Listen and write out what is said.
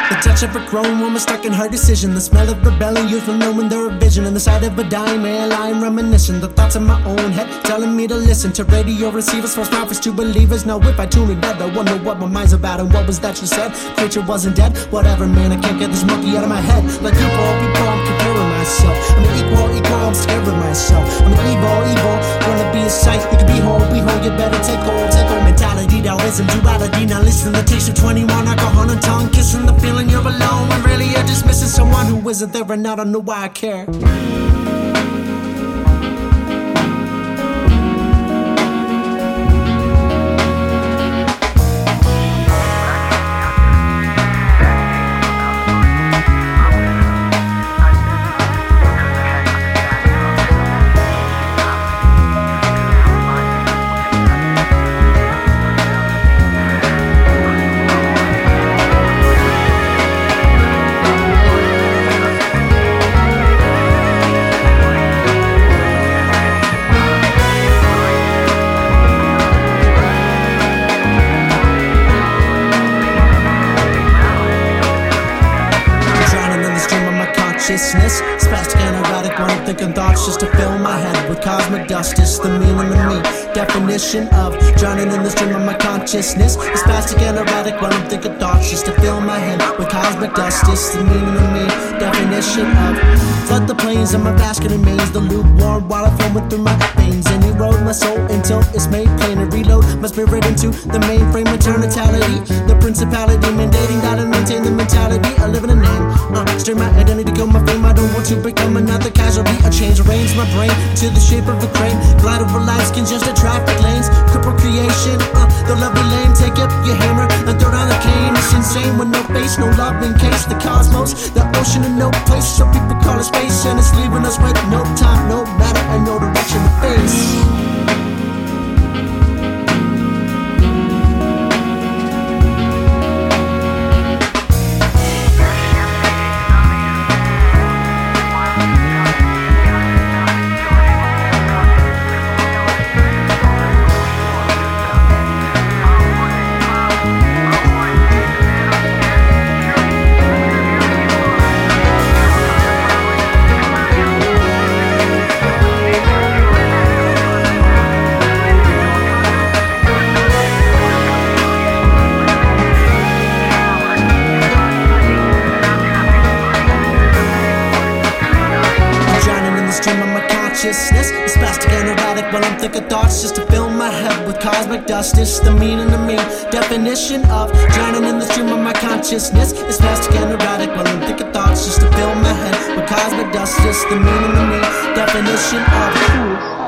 The touch of a grown woman stuck in her decision. The smell of rebellion, youthful knowing their vision. And the sight of a dying man lying reminiscing. The thoughts in my own head telling me to listen to radio receivers, false prophets to believers. Now if I tune in dead, I wonder what my mind's about. And what was that you said? Creature wasn't dead. Whatever, man, I can't get this monkey out of my head. Like people, I'm comparing myself. I'm an equal, I'm scared of myself. I'm an evil, gonna be a sight. You can be whole, you better take hold mentality. Taoism, duality. Now listen, the taste of 21, alcohol and tongue kissing. The feeling you're alone when really you're just missing someone who isn't there, and I don't know why I care. Spastic and erratic when I'm thinking thoughts just to fill my head with cosmic dust. It's the meaning of me, definition of drowning in the stream of my consciousness. It's spastic and erratic when I'm thinking thoughts just to fill my head with cosmic dust. It's the meaning of me, definition of flood the plains and my basket remains the lukewarm water flowing through my veins and erode my soul until it's made plain and reload my spirit into the mainframe eternality. The principality mandating that I maintain the mentality. I live in a name, steer my identity, kill my fame. I don't want to become another casualty. I change, arrange my brain to the shape of a crane. Glide over lights, congested traffic lanes. Cripple creation, the lovely lane. Take up your hammer and throw down the cane. It's insane with no face, no love in case. The cosmos, the ocean and no place. So people call it space and it's leaving us with no time, no matter and no direction to face. It's spastic and erratic when I'm thinking thoughts just to fill my head with cosmic dust. It's the meaning of me, definition of drowning in the stream of my consciousness. It's spastic and erratic when I'm thinking thoughts just to fill my head with cosmic dust. It's the meaning of me, definition of